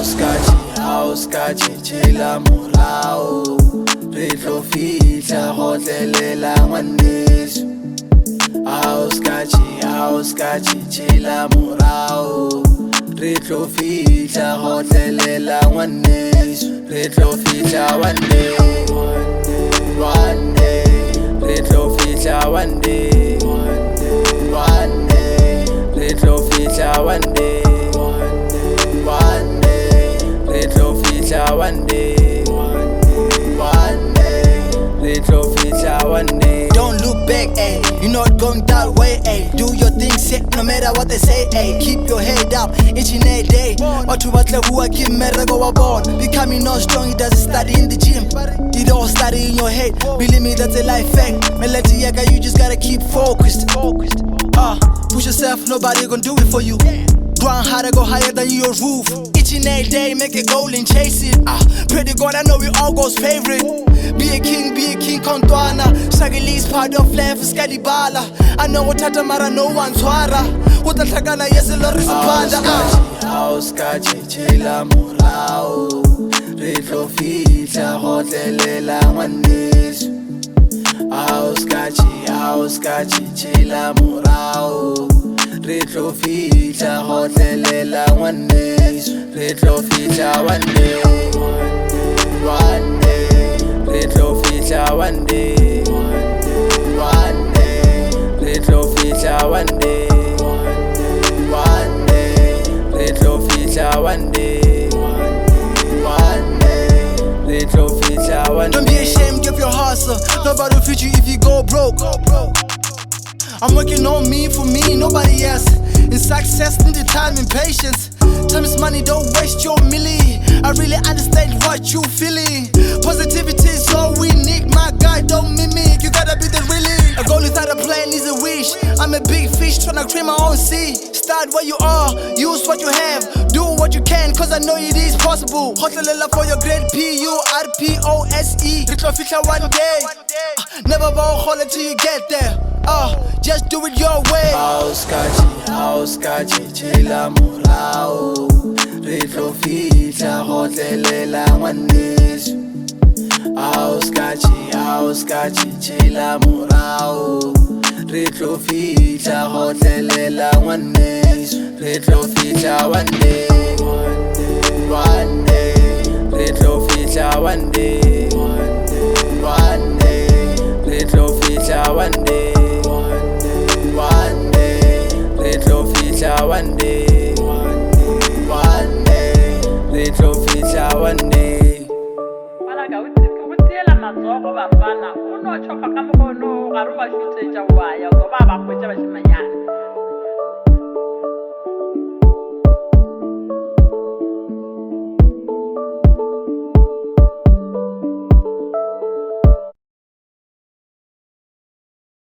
Hauskachi chela morao, re tlo fihla hotlelela ngwaneso. Hauskachi chela morao, re tlo fihla hotlelela ngwaneso. Re tlo fihla one day, re tlo fihla one day, re tlo fihla one day, re tlo fihla one day, re tlo fihla one day. Don't look back, ayy. You're not going that way, ayy. Do your thing, set no matter what they say, ayy. Keep your head up each and every day. Watu batlebuwa kimerego wa born. Becoming not strong, it doesn't study in the gym. It all study in your head. Believe me, that's a life fact. Melody yaka, you just gotta keep focused. Push yourself, nobody gon' do it for you. Grind harder, go higher than your roof. Each and every day, make a goal and chase it. Pray to God, I know we all God's favorite. Be a king, Kontwana. Shagili's part of life, Scalibala. I know what Tatamara, no one's Wara. What the Tagana, yes, a lot is a panda. Hauskachi chela morao, re tlo fihla hotlelela ngwaneso. Hauskachi chela morao, re tlo fihla hotlelela ngwaneso. Re tlo fihla one day, re tlo fihla one day, re tlo fihla one day, re tlo fihla one day, re tlo fihla one day. Don't be ashamed of your hustle. Nobody will feed you if you go broke. I'm working on me, for me, nobody else. In success, need the time and patience. Time is money, don't waste your milli. I really understand what you feeling. Positivity is all we need, my guy, don't mimic. You gotta be the really. A goal without a plan is a wish. I'm a big fish tryna create my own sea. Start where you are, use what you have. Do what you can, cause I know it is possible. Hotlelela for your grade PURPOSE. Retlo fihla one day. Never bow holler till you get there. Just do it your way. Hauskachi chela morao, re tlo fihla hotlelela ngwaneso. Hauskachi chela morao, re tlo fihla hotlelela ngwaneso. Re tlo fihla one day, re tlo fihla one day, re tlo fihla one day, re tlo fihla one day, re tlo fihla one day. Malaga o tiela matsogo bafana o no tshoga ka mogono ga re ba šutetša wa ya go ba ba kwetša ba shimanyana.